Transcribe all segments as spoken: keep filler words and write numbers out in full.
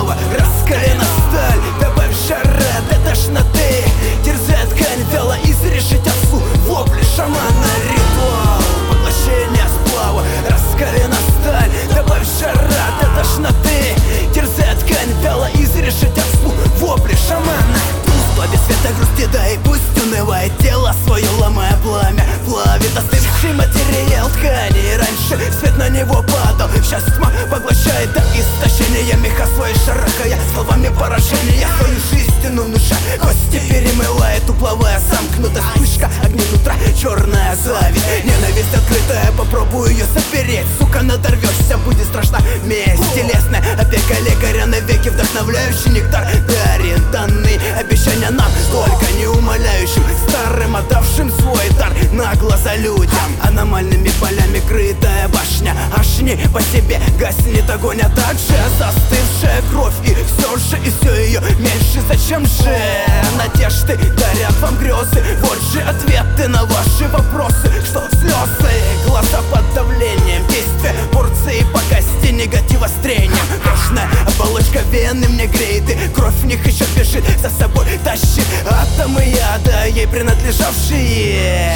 сплава, раскалена сталь, добавь жара до тошноты, терзает ткань вяло, изрешить отцу вопли шамана. Ритуал поглощения сплава, раскалена сталь, добавь жара до тошноты, терзает ткань вяло, изрешить отцу вопли шамана. Тускло, без света грусти, да и пусть унывает тело свое, ломая пламя, плавит остывший материал ткани. И раньше свет на него падал, сейчас тьма поглощает до истощения, меха свои шарахая, словами поражения свою жизненную душа, кости перемывает, уплывая замкнутая вспышка огни утра, черная зависть, ненависть открытая, попробую ее запереть, сука, надорвешься, будет страшна месть. Телесная опека лекаря навеки, вдохновляющий нектар дарен, данный обещания нам, только не умоляющим, старым отдавшим свой дар на глаза людям. Аномальными полями крытая башня, аж не по себе гаснет огонь, а также застывшая кровь. И все же, и все ее меньше. Зачем же надежды дарят вам грезы? Вот же ответы на ваши вопросы. Что слезы, глаза под давлением, действия порции по кости негатива с трением. Кожная оболочка вены мне греет, и кровь в них еще бежит, за собой тащит атомы яда, ей принадлежавшие.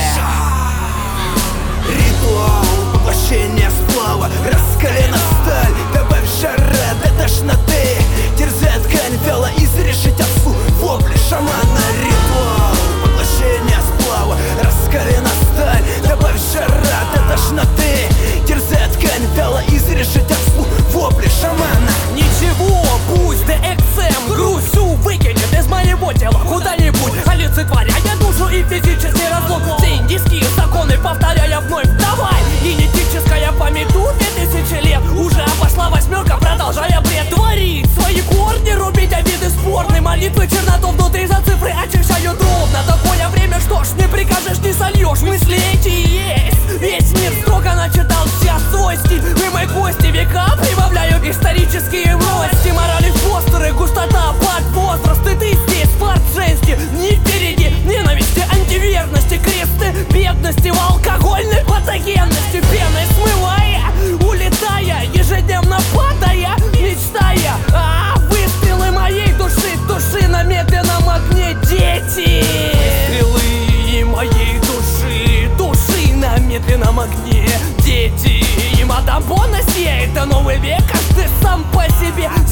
Ритуал поглощения сплава, раскалена сталь, добавь жара до тошноты, терзает ткань вяло, изрешить отцу вопли шамана. Ритуал поглощения сплава, раскалена сталь, добавь жара до тошноты, терзает ткань вяло, изрешить отцу вопли шамана. Ничего, пусть дэ икс эм грусть всю выкинет из моего тела куда-нибудь, олицетворяя душу и физический разлом. Все индийские законы повторяя вновь, давай. Генетическая память тут две тысячи лет уже обошла восьмерка, продолжая бред творить. Свои корни рубить, обиды спорные, молитвы черноту внутри за цифры очищают ровно. Такое время, что ж, не прикажешь, не сольешь, мысли эти есть. Весь мир строго начитал сейчас свой стиль, и мои кости века прибавляют исторические новости. Морали постеры, густота под возраст, и ты здесь фарт жести, ни впереди ненависти, антиверности, кресты бедности, в алкогольной патогенности, пеной смывая, улетая, ежедневно падая, мечтая о выстрелы моей души, души на медленном огне, дети. Выстрелы моей души, души на медленном огне, дети. И мадам Бонасье, это новый век, каждый сам по себе.